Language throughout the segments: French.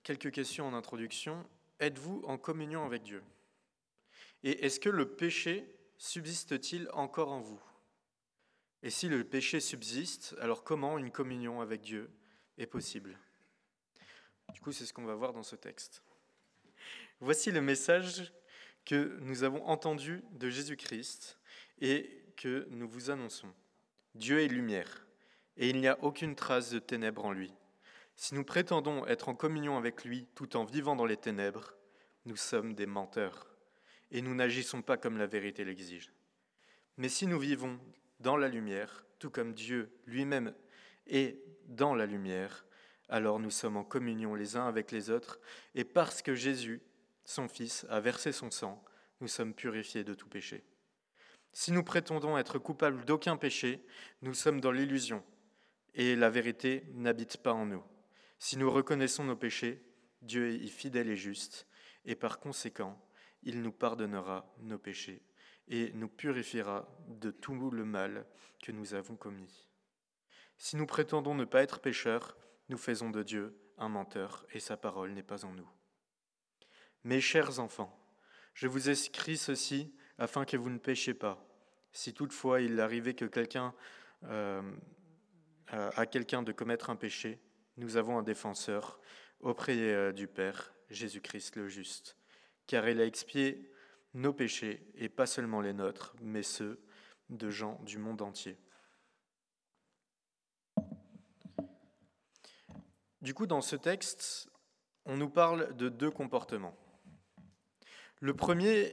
quelques questions en introduction. Êtes-vous en communion avec Dieu? Et est-ce que le péché subsiste-t-il encore en vous? Et si le péché subsiste, alors comment une communion avec Dieu est possible? Du coup, c'est ce qu'on va voir dans ce texte. Voici le message que nous avons entendu de Jésus-Christ et que nous vous annonçons. Dieu est lumière, et il n'y a aucune trace de ténèbres en lui. Si nous prétendons être en communion avec lui tout en vivant dans les ténèbres, nous sommes des menteurs, et nous n'agissons pas comme la vérité l'exige. Mais si nous vivons dans la lumière, tout comme Dieu lui-même est dans la lumière, alors nous sommes en communion les uns avec les autres, et parce que Jésus, son Fils, a versé son sang, nous sommes purifiés de tout péché. Si nous prétendons être coupables d'aucun péché, nous sommes dans l'illusion, et la vérité n'habite pas en nous. Si nous reconnaissons nos péchés, Dieu est fidèle et juste, et par conséquent, il nous pardonnera nos péchés et nous purifiera de tout le mal que nous avons commis. Si nous prétendons ne pas être pécheurs, nous faisons de Dieu un menteur, et sa parole n'est pas en nous. Mes chers enfants, je vous écris ceci afin que vous ne péchiez pas. Si toutefois il arrivait que à quelqu'un de commettre un péché, nous avons un défenseur auprès du Père, Jésus-Christ le juste, car il a expié nos péchés, et pas seulement les nôtres, mais ceux de gens du monde entier. Du coup, dans ce texte, on nous parle de deux comportements. Le premier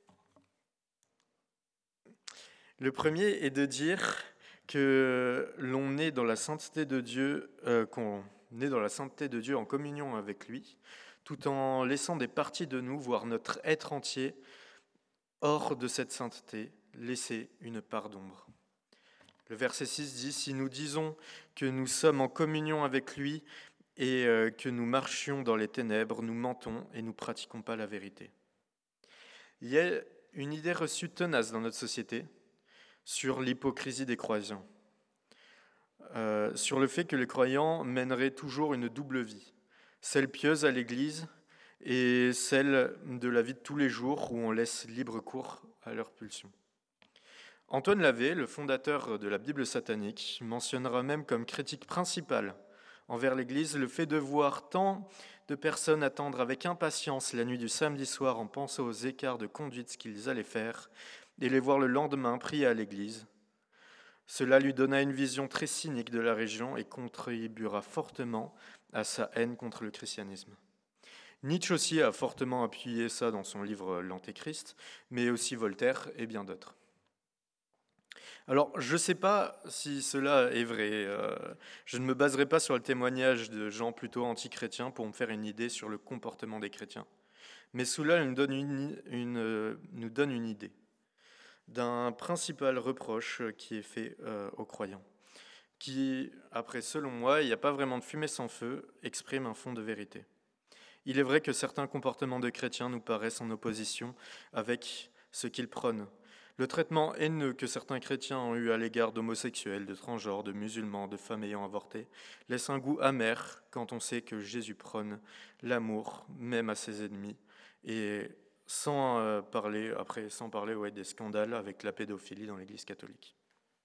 est de dire que l'on est dans la sainteté de Dieu, qu'on est dans la sainteté de Dieu en communion avec lui, tout en laissant des parties de nous, voire notre être entier, hors de cette sainteté, laisser une part d'ombre. Le verset 6 dit « Si nous disons que nous sommes en communion avec lui et que nous marchions dans les ténèbres, nous mentons et nous pratiquons pas la vérité. » Il y a une idée reçue tenace dans notre société sur l'hypocrisie des croyants, sur le fait que les croyants mèneraient toujours une double vie, celle pieuse à l'Église et celle de la vie de tous les jours où on laisse libre cours à leurs pulsions. Antoine Lavey, le fondateur de la Bible satanique, mentionnera même comme critique principale envers l'Église le fait de voir tant de personnes attendre avec impatience la nuit du samedi soir en pensant aux écarts de conduite qu'ils allaient faire et les voir le lendemain prier à l'Église. Cela lui donna une vision très cynique de la région et contribuera fortement à sa haine contre le christianisme. Nietzsche aussi a fortement appuyé ça dans son livre L'Antéchrist, mais aussi Voltaire et bien d'autres. Alors, je ne sais pas si cela est vrai. Je ne me baserai pas sur le témoignage de gens plutôt anti-chrétiens pour me faire une idée sur le comportement des chrétiens. Mais cela nous donne une idée d'un principal reproche qui est fait aux croyants, qui, après, selon moi, il n'y a pas vraiment de fumée sans feu, exprime un fond de vérité. Il est vrai que certains comportements de chrétiens nous paraissent en opposition avec ce qu'ils prônent. Le traitement haineux que certains chrétiens ont eu à l'égard d'homosexuels, de transgenres, de musulmans, de femmes ayant avorté, laisse un goût amer quand on sait que Jésus prône l'amour, même à ses ennemis, et sans parler des scandales avec la pédophilie dans l'Église catholique.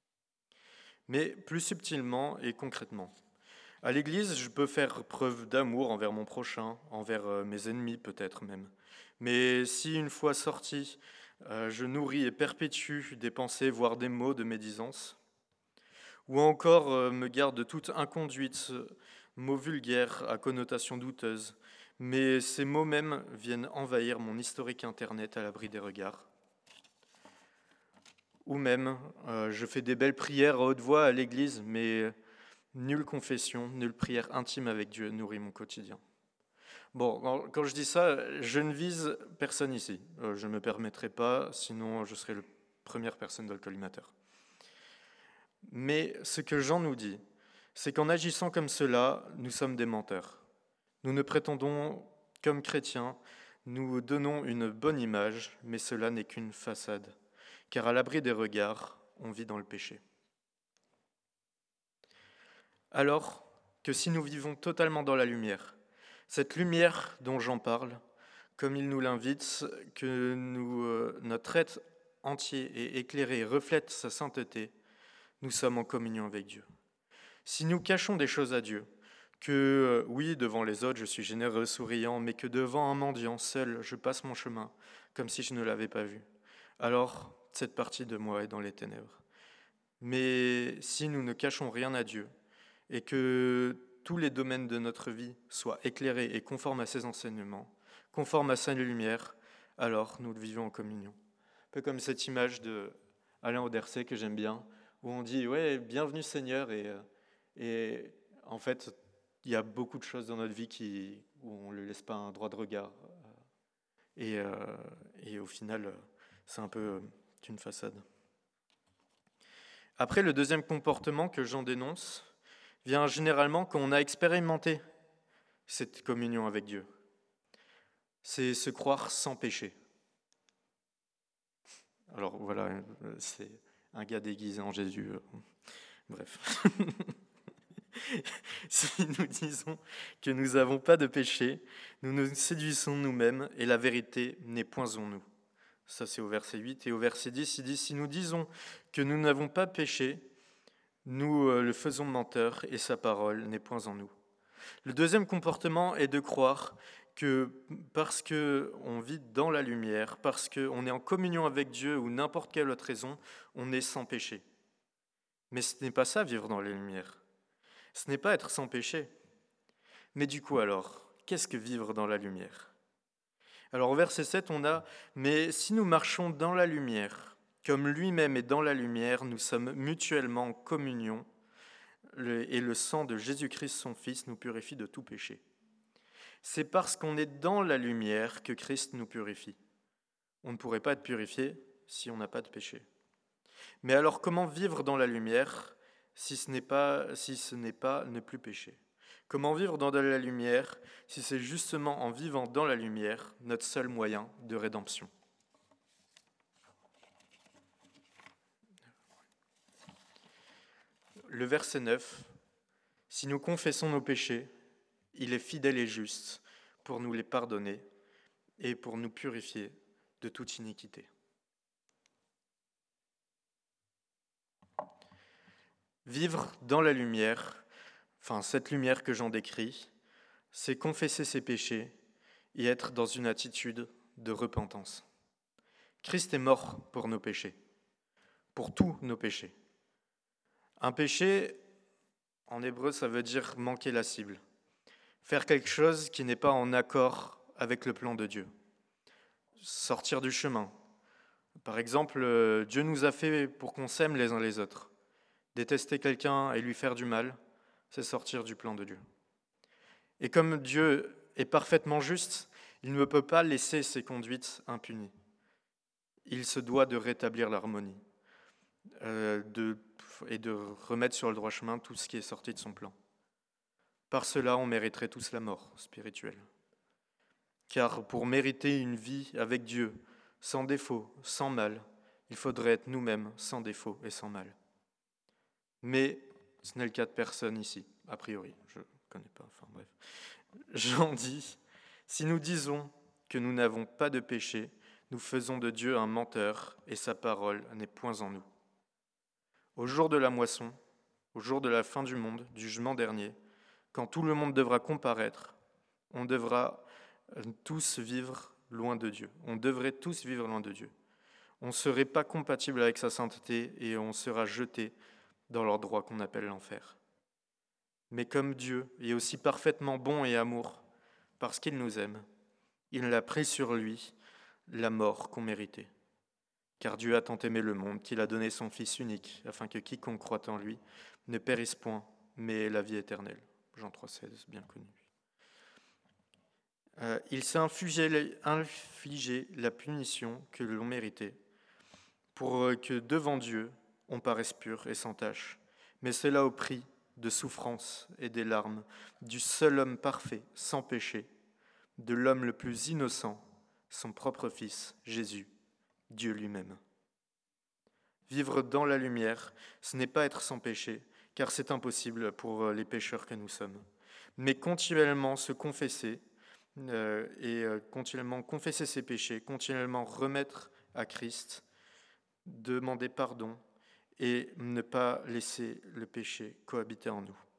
Mais plus subtilement et concrètement, à l'Église, je peux faire preuve d'amour envers mon prochain, envers mes ennemis peut-être même. Mais si une fois sorti, je nourris et perpétue des pensées, voire des mots de médisance, ou encore me garde de toute inconduite, mots vulgaires à connotation douteuse, mais ces mots même viennent envahir mon historique internet à l'abri des regards. Ou même, je fais des belles prières à haute voix à l'Église, mais nulle confession, nulle prière intime avec Dieu nourrit mon quotidien. Bon, quand je dis ça, je ne vise personne ici. Je ne me permettrai pas, sinon je serai la première personne dans le collimateur. Mais ce que Jean nous dit, c'est qu'en agissant comme cela, nous sommes des menteurs. Nous ne prétendons, comme chrétiens, nous donnons une bonne image, mais cela n'est qu'une façade, car à l'abri des regards, on vit dans le péché. Alors que si nous vivons totalement dans la lumière, Cette lumière dont j'en parle, comme il nous l'invite, que notre être entier et éclairé reflète sa sainteté, nous sommes en communion avec Dieu. Si nous cachons des choses à Dieu, que oui, devant les autres, je suis généreux, souriant, mais que devant un mendiant, seul, je passe mon chemin, comme si je ne l'avais pas vu, alors cette partie de moi est dans les ténèbres. Mais si nous ne cachons rien à Dieu, et que tous les domaines de notre vie soient éclairés et conformes à ses enseignements, conformes à sa lumière, alors nous vivons en communion. Un peu comme cette image de Alain Auderset que j'aime bien, où on dit « Ouais, bienvenue Seigneur », et en fait, il y a beaucoup de choses dans notre vie où on ne lui laisse pas un droit de regard. Et au final, c'est un peu une façade. Après, le deuxième comportement que Jean dénonce vient généralement quand on a expérimenté cette communion avec Dieu. C'est se croire sans péché. Alors voilà, c'est un gars déguisé en Jésus. Bref. Si nous disons que nous n'avons pas de péché, nous nous séduisons nous-mêmes et la vérité n'est point en nous. Ça, c'est au verset 8. Et au verset 10, il dit « Si nous disons que nous n'avons pas péché, nous le faisons menteur et sa parole n'est point en nous. » Le deuxième comportement est de croire que parce qu'on vit dans la lumière, parce qu'on est en communion avec Dieu ou n'importe quelle autre raison, on est sans péché. Mais ce n'est pas ça, vivre dans la lumière. Ce n'est pas être sans péché. Mais du coup alors, qu'est-ce que vivre dans la lumière ? Alors au verset 7, on a « Mais si nous marchons dans la lumière, comme lui-même est dans la lumière, nous sommes mutuellement en communion, et le sang de Jésus-Christ, son Fils, nous purifie de tout péché. » C'est parce qu'on est dans la lumière que Christ nous purifie. On ne pourrait pas être purifié si on n'a pas de péché. Mais alors comment vivre dans la lumière si ce n'est pas ne plus pécher ? Comment vivre dans la lumière si c'est justement en vivant dans la lumière notre seul moyen de rédemption ? Le verset 9, « Si nous confessons nos péchés, il est fidèle et juste pour nous les pardonner et pour nous purifier de toute iniquité. » Vivre dans la lumière, cette lumière que j'en décris, c'est confesser ses péchés et être dans une attitude de repentance. Christ est mort pour nos péchés, pour tous nos péchés. Un péché, en hébreu, ça veut dire manquer la cible. Faire quelque chose qui n'est pas en accord avec le plan de Dieu. Sortir du chemin. Par exemple, Dieu nous a fait pour qu'on s'aime les uns les autres. Détester quelqu'un et lui faire du mal, c'est sortir du plan de Dieu. Et comme Dieu est parfaitement juste, il ne peut pas laisser ses conduites impunies. Il se doit de rétablir l'harmonie et de remettre sur le droit chemin tout ce qui est sorti de son plan. Par cela, on mériterait tous la mort spirituelle. Car pour mériter une vie avec Dieu, sans défaut, sans mal, il faudrait être nous-mêmes sans défaut et sans mal. Mais ce n'est le cas de personne ici, a priori, je ne connais pas, bref. Jean dit, si nous disons que nous n'avons pas de péché, nous faisons de Dieu un menteur et sa parole n'est point en nous. Au jour de la moisson, au jour de la fin du monde, du jugement dernier, quand tout le monde devra comparaître, on devra tous vivre loin de Dieu. On devrait tous vivre loin de Dieu. On ne serait pas compatible avec sa sainteté et on sera jeté dans l'endroit qu'on appelle l'enfer. Mais comme Dieu est aussi parfaitement bon et amour, parce qu'il nous aime, il a pris sur lui la mort qu'on méritait. Car Dieu a tant aimé le monde qu'il a donné son Fils unique, afin que quiconque croit en lui ne périsse point, mais ait la vie éternelle. Jean 3,16, bien connu. Il s'est infligé la punition que l'on méritait, pour que devant Dieu, on paraisse pur et sans tache, mais cela au prix de souffrance et des larmes du seul homme parfait, sans péché, de l'homme le plus innocent, son propre Fils, Jésus, Dieu lui-même. Vivre dans la lumière, ce n'est pas être sans péché, car c'est impossible pour les pécheurs que nous sommes, mais continuellement se confesser et continuellement confesser ses péchés, continuellement remettre à Christ, demander pardon et ne pas laisser le péché cohabiter en nous.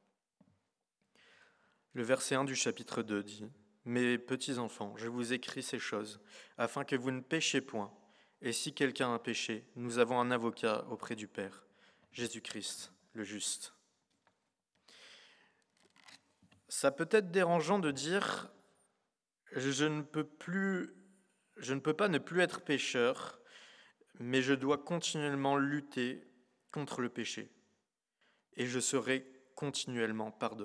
Le verset 1 du chapitre 2 dit « Mes petits enfants, je vous écris ces choses, afin que vous ne péchiez point. Et si quelqu'un a péché, nous avons un avocat auprès du Père, Jésus-Christ, le juste. » Ça peut être dérangeant de dire « je ne peux pas ne plus être pécheur, mais je dois continuellement lutter contre le péché, et je serai continuellement pardonné. »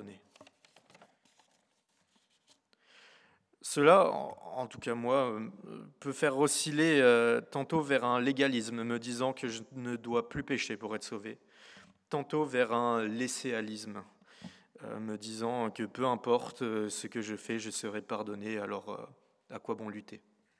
Cela, en tout cas moi, peut faire osciller tantôt vers un légalisme, me disant que je ne dois plus pécher pour être sauvé, tantôt vers un laisséalisme, me disant que peu importe ce que je fais, je serai pardonné, alors à quoi bon lutter ?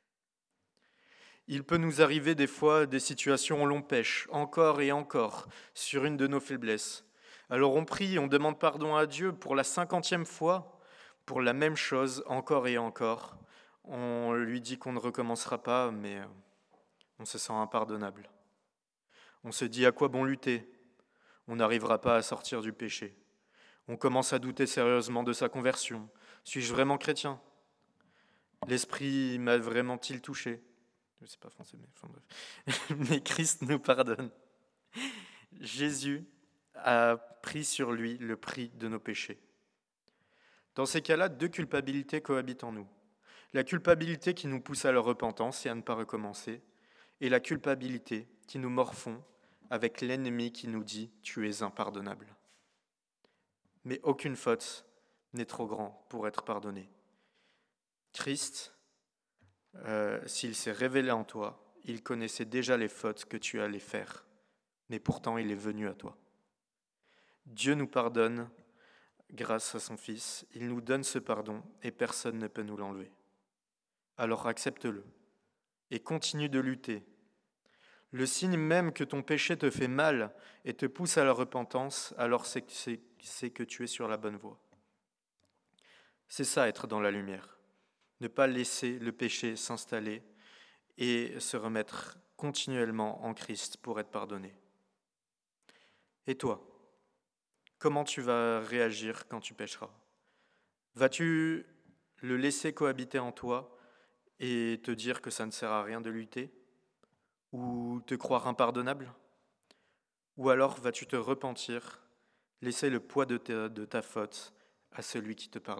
Il peut nous arriver des fois des situations où l'on pêche, encore et encore, sur une de nos faiblesses. Alors on prie, on demande pardon à Dieu pour la 50e fois, pour la même chose, encore et encore. On lui dit qu'on ne recommencera pas, mais on se sent impardonnable. On se dit à quoi bon lutter ? On n'arrivera pas à sortir du péché. On commence à douter sérieusement de sa conversion. Suis-je vraiment chrétien ? L'Esprit m'a vraiment-il touché ? Je ne sais pas français, mais enfin bref. Mais Christ nous pardonne. Jésus a pris sur lui le prix de nos péchés. Dans ces cas-là, deux culpabilités cohabitent en nous. La culpabilité qui nous pousse à la repentance et à ne pas recommencer, et la culpabilité qui nous morfond avec l'ennemi qui nous dit « tu es impardonnable ». Mais aucune faute n'est trop grand pour être pardonnée. Christ, s'il s'est révélé en toi, il connaissait déjà les fautes que tu allais faire, mais pourtant il est venu à toi. Dieu nous pardonne grâce à son Fils, il nous donne ce pardon et personne ne peut nous l'enlever. Alors accepte-le et continue de lutter. Le signe même que ton péché te fait mal et te pousse à la repentance, alors c'est que tu es sur la bonne voie. C'est ça être dans la lumière, ne pas laisser le péché s'installer et se remettre continuellement en Christ pour être pardonné. Et toi, comment tu vas réagir quand tu pécheras ? Vas-tu le laisser cohabiter en toi et te dire que ça ne sert à rien de lutter ? Ou te croire impardonnable ? Ou alors vas-tu te repentir, laisser le poids de ta faute à celui qui te pardonne ?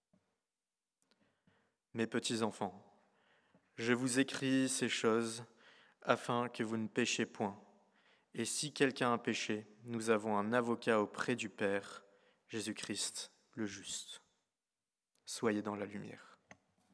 Mes petits enfants, je vous écris ces choses afin que vous ne péchiez point. Et si quelqu'un a péché, nous avons un avocat auprès du Père, Jésus-Christ, le juste. Soyez dans la lumière.